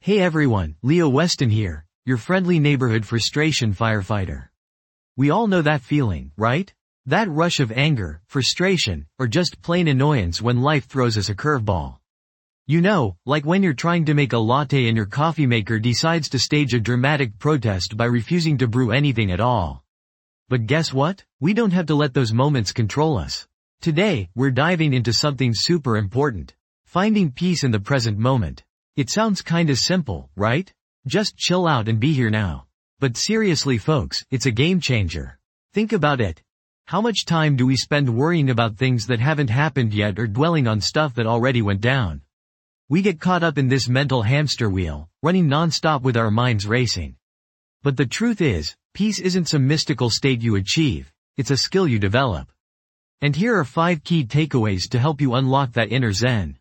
Hey everyone, Leo Weston here, your friendly neighborhood frustration firefighter. We all know that feeling, right? That rush of anger, frustration, or just plain annoyance when life throws us a curveball. You know, like when you're trying to make a latte and your coffee maker decides to stage a dramatic protest by refusing to brew anything at all. But guess what? We don't have to let those moments control us. Today, we're diving into something super important. Finding peace in the present moment. It sounds kinda simple, right? Just chill out and be here now. But seriously folks, it's a game changer. Think about it. How much time do we spend worrying about things that haven't happened yet or dwelling on stuff that already went down? We get caught up in this mental hamster wheel, running non-stop with our minds racing. But the truth is, peace isn't some mystical state you achieve, it's a skill you develop. And here are 5 key takeaways to help you unlock that inner zen.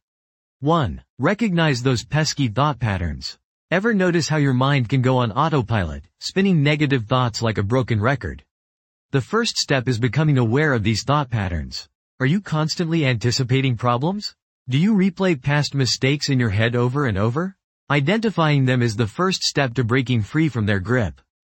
1. Recognize those pesky thought patterns. Ever notice how your mind can go on autopilot, spinning negative thoughts like a broken record? The first step is becoming aware of these thought patterns. Are you constantly anticipating problems? Do you replay past mistakes in your head over and over? Identifying them is the first step to breaking free from their grip.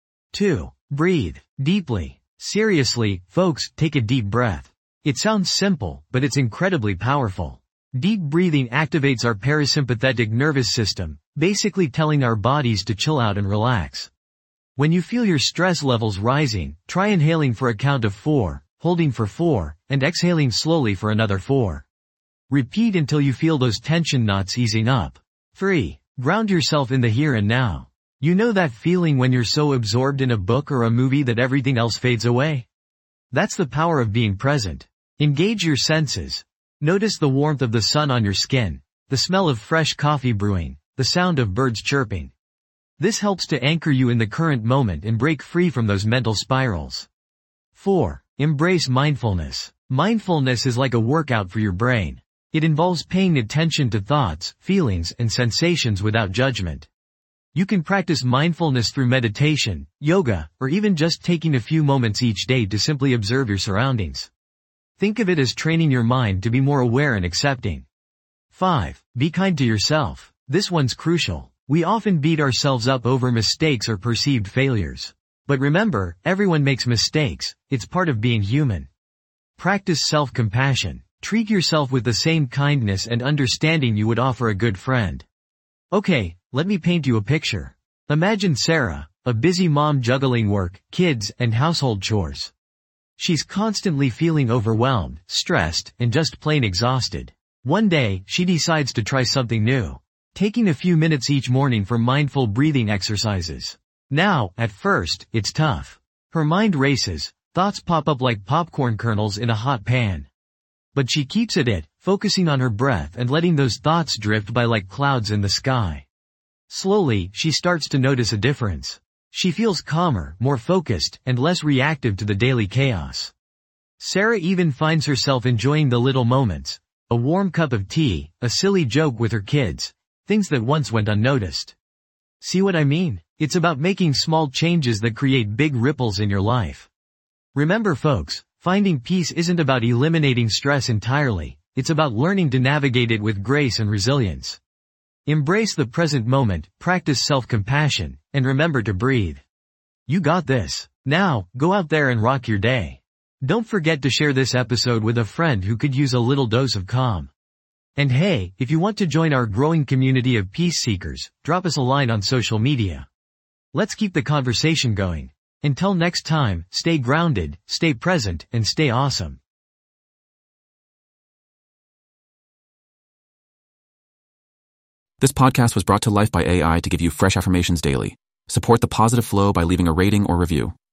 2. Breathe deeply. Seriously, folks, take a deep breath. It sounds simple, but it's incredibly powerful. Deep breathing activates our parasympathetic nervous system, basically telling our bodies to chill out and relax. When you feel your stress levels rising, try inhaling for a count of 4, holding for 4, and exhaling slowly for another 4. Repeat until you feel those tension knots easing up. 3. Ground yourself in the here and now. You know that feeling when you're so absorbed in a book or a movie that everything else fades away? That's the power of being present. Engage your senses. Notice the warmth of the sun on your skin, the smell of fresh coffee brewing, the sound of birds chirping. This helps to anchor you in the current moment and break free from those mental spirals. 4. Embrace mindfulness. Mindfulness is like a workout for your brain. It involves paying attention to thoughts, feelings, and sensations without judgment. You can practice mindfulness through meditation, yoga, or even just taking a few moments each day to simply observe your surroundings. Think of it as training your mind to be more aware and accepting. 5. Be kind to yourself. This one's crucial. We often beat ourselves up over mistakes or perceived failures. But remember, everyone makes mistakes. It's part of being human. Practice self-compassion. Treat yourself with the same kindness and understanding you would offer a good friend. Okay, let me paint you a picture. Imagine Sarah, a busy mom juggling work, kids, and household chores. She's constantly feeling overwhelmed, stressed, and just plain exhausted. One day, she decides to try something new. Taking a few minutes each morning for mindful breathing exercises. Now, at first, it's tough. Her mind races, thoughts pop up like popcorn kernels in a hot pan. But she keeps at it, focusing on her breath and letting those thoughts drift by like clouds in the sky. Slowly, she starts to notice a difference. She feels calmer, more focused, and less reactive to the daily chaos. Sarah even finds herself enjoying the little moments. A warm cup of tea, a silly joke with her kids. Things that once went unnoticed. See what I mean? It's about making small changes that create big ripples in your life. Remember folks, finding peace isn't about eliminating stress entirely, it's about learning to navigate it with grace and resilience. Embrace the present moment, practice self-compassion, and remember to breathe. You got this. Now, go out there and rock your day. Don't forget to share this episode with a friend who could use a little dose of calm. And hey, if you want to join our growing community of peace seekers, drop us a line on social media. Let's keep the conversation going. Until next time, stay grounded, stay present, and stay awesome. This podcast was brought to life by AI to give you fresh affirmations daily. Support the positive flow by leaving a rating or review.